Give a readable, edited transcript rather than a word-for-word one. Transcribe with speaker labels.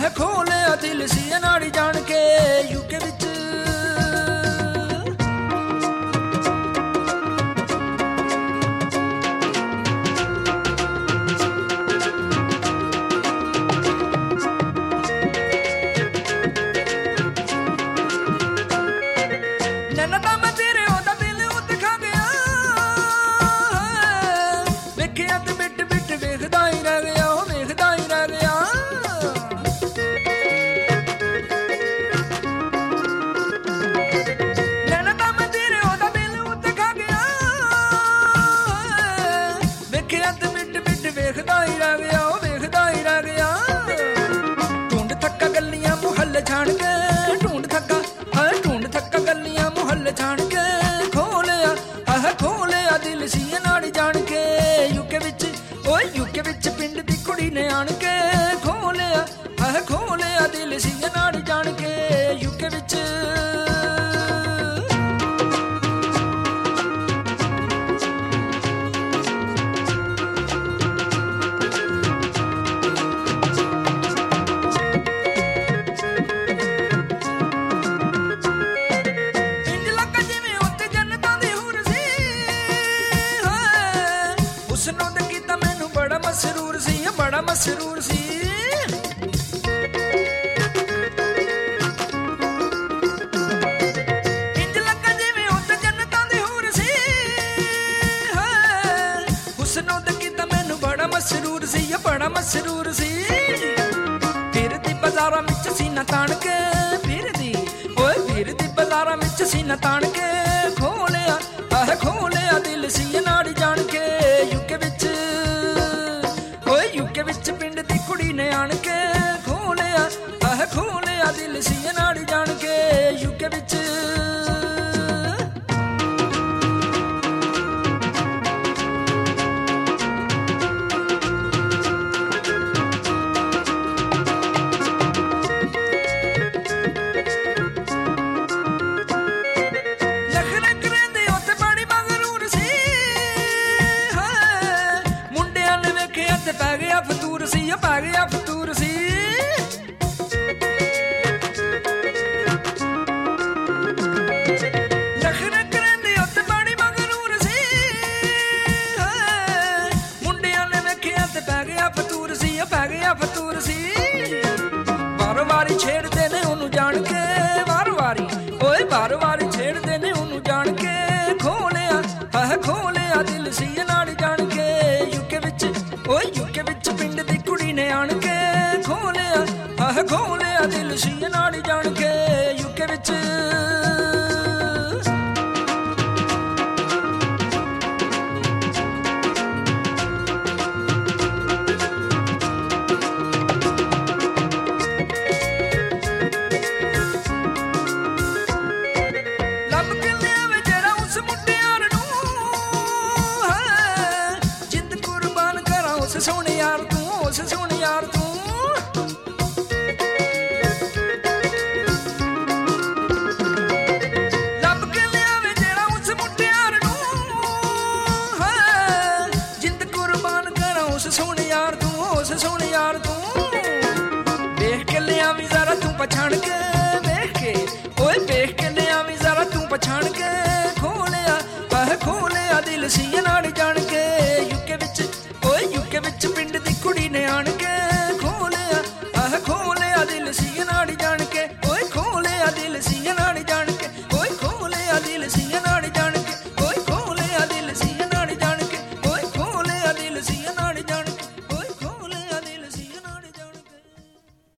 Speaker 1: ਖੋਲਿਆ ਦਿਲ ਸੀ ਨਾੜੀ ਜਾਣ ਕੇ ਯੂਕੇ ਵਿੱਚ। ਨੈਣਾ ਤਾਂ ਮੈਂ ਤੇਰੇ ਉਹਦਾ ਦਿਲ ਉੱਤੇ ਖਾ ਗਿਆ, ਵੇਖਿਆ ਤੇ ਬਿੱਟ ਬਿੱਟ ਵੇਖਦਾ ਹੀ ਰਹਿ ਗਿਆ, ਉਹ ਵੇਖਦਾ ਹੀ ਰਹਿ ਗਿਆ। ਨੈਣਾ ਤਾਂ ਮੈਂ ਤੇਰੇ ਉਹਦਾ ਦਿਲ ਉੱਤੇ ਖਾ ਗਿਆ, ਵੇਖਿਆ ਤੇ ਬਿੱਟ ਬਿੱਟ ਵੇਖਦਾ ਹੀ ਰਹਿ ਗਿਆ, ਉਹ ਵੇਖਦਾ ਹੀ ਰਹਿ ਗਿਆ। ਢੂੰਡ ਥੱਕਾ ਗਲੀਆਂ ਮੁਹੱਲੇ ਛਾਣ ਕੇ, ਢੂੰਡ ਥੱਕਾ ਢੂੰਡ ਥੱਕਾ ਗਲੀਆਂ ਮੁਹੱਲੇ ਛਾਣ ਕੇ ਖੋਲਿਆ ਖੋਲਿਆ ਦਿਲ ਸੀ ਨਾੜੀ ਜਾਣ ਕੇ ਯੂਕੇ ਵਿੱਚ। ਓਏ ਯੂਕੇ ਵਿੱਚ ਪਿੰਡ ਦੀ ਕੁੜੀ ਨੇ ਆਣ ਕੇ ਖੋਲਿਆ ਖੋਲਿਆ ਦਿਲ ਸੀ ਨਾੜੀ ਜਾਣ ਕੇ ਯੂਕੇ ਵਿੱਚ। ਉਸਨੂੰ ਤਾਂ ਕੀਤਾ ਮੈਨੂੰ ਬੜਾ ਮਸਰੂਰ ਸੀ, ਬੜਾ ਮਸਰੂਰ ਸੀ। ਇੰਜ ਲੱਗਾ ਜਿਵੇਂ ਉੱਤੇ ਜੰਨਤਾਂ ਦੀ ਹੂਰ ਸੀ, ਉਸਨੂੰ ਤਾਂ ਕੀਤਾ ਮੈਨੂੰ ਬੜਾ ਮਸਰੂਰ ਸੀ, ਬੜਾ ਮਸਰੂਰ ਸੀ। ਫਿਰਦੀ ਬਾਜ਼ਾਰਾਂ ਵਿੱਚ ਸੀਨਾ ਤਾਣ ਕੇ, ਫਿਰਦੀ ਓਏ ਫਿਰਦੀ ਬਾਜ਼ਾਰਾਂ ਵਿੱਚ ਸੀਨਾ ਤਾਣ ਕੇ ਖੋਲਿਆ ਖੋਲਿਆ ਦਿਲ ਸੀ ਨਾੜੀ ਜਾਣ ਕੇ ਯੂਕੇ ਵਿੱਚ। ਓਏ ਯੂਕੇ ਵਿੱਚ ਪਿੰਡ ਦੀ ਕੁੜੀ ਨੇ ਆਣ ਕੇ ਖੋਲਿਆ ਖੋਲਿਆ ਦਿਲ ਸੀ ਨਾੜੀ ਜਾਣ ਕੇ ਯੂਕੇ ਵਿੱਚ। ਪੈ ਗਿਆ ਫਤੂਰ ਸੀ, ਪੈ ਗਿਆ ਫਤੂਰ ਸੀ। ਨਖਰੇ ਕਰੇਂਦੇ ਉੱਤੇ ਬੜੀ ਮਗਰੂਰ ਸੀ, ਮੁੰਡਿਆਂ ਨੇ ਵੇਖਿਆ ਤੇ ਪੈ ਗਿਆ ਫਤੂਰ ਸੀ, ਪੈ ਗਿਆ ਫਤੂਰ ਸੀ। ਵਾਰ ਵਾਰੀ ਛੇੜਦੇ ਨੇ ਉਹਨੂੰ ਜਾਣ ਕੇ, ਵਾਰ ਵਾਰੀ ਓਏ ਵਾਰ ਵਾਰੀ ਛੇੜਦੇ ਨੇ ਉਹਨੂੰ ਜਾਣ ਕੇ ਖੋਲਿਆ ਖੋਲਿਆ ਦਿਲ ਸੀ ਨਾੜੀ ਜਾਣ ਕੇ ਯੂਕੇ ਵਿੱਚ। ਓਏ ਯੂਕੇ ਵਿੱਚ ਪਿੰਡ ਦੀ ਕੁੜੀ ਨੇ ਆਣ ਕੇ ਖੋਲਿਆ ਖੋਲਿਆ ਦਿਲ ਸੀ ਨਾੜੀ ਜਾਣ ਕੇ ਯੂਕੇ ਵਿੱਚ। ਲੱਭ ਕੇ ਲਿਆਵੇ ਜਿਹੜਾ ਉਸ ਮੁੰਡਿਆਰ ਨੂੰ, ਜਿੰਦ ਕੁਰਬਾਨ ਕਰਾਂ ਉਸ ਸੋਹਣੇ ਯਾਰ ਤੂੰ, ਉਸ ਸੋਹਣੇ ਯਾਰ ਤੂੰ। ਲੱਭ ਕੇ ਲਿਆਵੇ ਜਿਹੜਾ ਉਸ ਮੁੰਡਿਆਰ ਨੂੰ, ਜਿੰਦ ਕੁਰਬਾਨ ਕਰਾਂ ਉਸ ਸੋਹਣੇ ਯਾਰ ਤੂੰ, ਉਸ ਸੋਹਣੇ ਯਾਰ ਤੂੰ। ਵੇਖ ਕੇ ਲਿਆਵੀਂ ਜ਼ਰਾ ਤੂੰ ਪਛਾਣ ਕੇ, ਵੇਖ ਕੇ ਓਏ ਵੇਖ ਕੇ ਲਿਆਵੀਂ ਜ਼ਰਾ ਤੂੰ ਪਛਾਣ ਕੇ ਖੋਲਿਆ ਖੋਲਿਆ ਦਿਲ ਸੀ ਨਾੜੀ ਜਾਣ